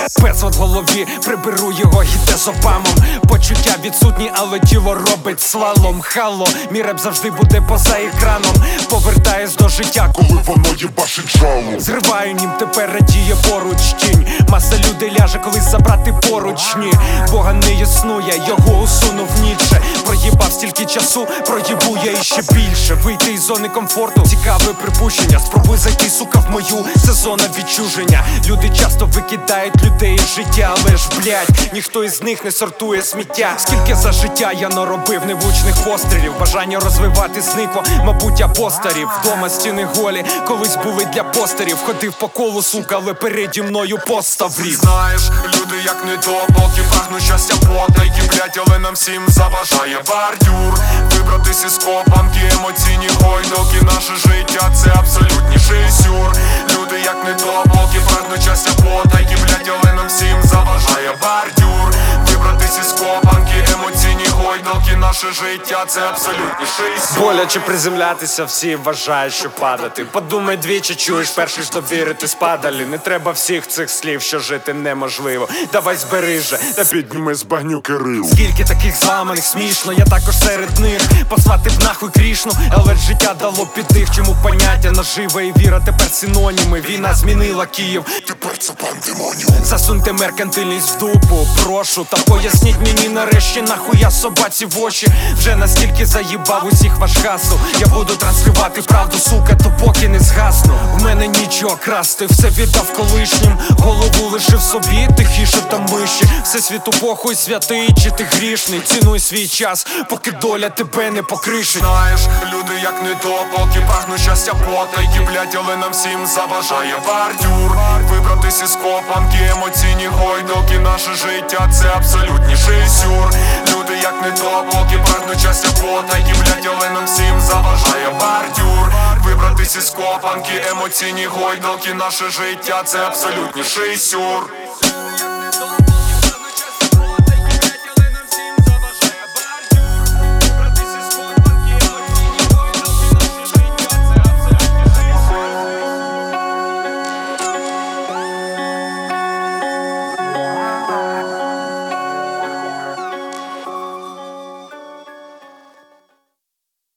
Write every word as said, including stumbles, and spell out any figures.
Безлад в голові, приберу його, іде з опамом. Почуття відсутні, але тіло робить слалом. Хало, мій реп завжди буде поза екраном. Повертаюсь до життя, коли воно їбашить жало. Зриваю нім, тепер радіє поруч тінь. Маса людей ляже, колись забрати поручні. Бога не існує, його усунув Ніцше. Проїбав стільки часу, проїбу я іще більше. Вийти із зони комфорту, цікаве припущення. Спробуй зайти, сука, в мою, це зона відчуження. Люди часто викидають людей із життя, але ж, блядь, ніхто із них не сортує сміття. Скільки за життя я наробив невлучних пострілів. Бажання розвивати зникло, мабуть, я постарів. Вдома стіни голі, колись були для постерів. Ходив по колу, сука, але переді мною поставрів. Знаєш, люди як не то, поки прагну щастя потайки, блять, але нам всім заважає бордюр. Вибратись із копанки, емоційні гойдоки. Наше життя це абсолютніший сюр. Люди як не то, поки прагну щастя потайки, блять, але нам всім заважає бордюр. Вибратись із копанки, емоційні гойдоки. Наше життя це абсолютніший сюр. Боляче приземлятися, всі вважають, що падати. Подумай двічі, чуєш, перший ж довірити спадалі. Не треба всіх цих слів, що жити неможливо. Давай збери же, та підніми з багнюки рил. Скільки таких зламаних, смішно, я також серед них. Послати б нахуй Крішну, але життя дало підтих. Чому поняття нажива і віра тепер синоніми. Війна змінила Київ, тепер це пандемонію. Засуньте меркантильність в дупу, прошу. Та поясніть мені нарешті, нахуя собаці в очі. Вже настільки заїбав усіх ваш гасл. Я буду транслювати правду, сука, то поки не згасну. В мене нічого красти, все віддав колишнім. Голову лишив собі, тихіше та миші. Все світу похуй, святий, чи ти грішний. Цінуй свій час, поки доля тебе не покришить. Знаєш, люди як не то, поки прагну щастя потайки, блять, але нам всім заважає бордюр. Вибратись із копанки, емоційні гойдоки. Наше життя це абсолютніший сюр. Люди як не то, поки прагну щастя потайки, блять, але нам всім заважає бордюр. Вибратись із копанки, емоційні гойдоки. Наше життя це абсолютніший сюр.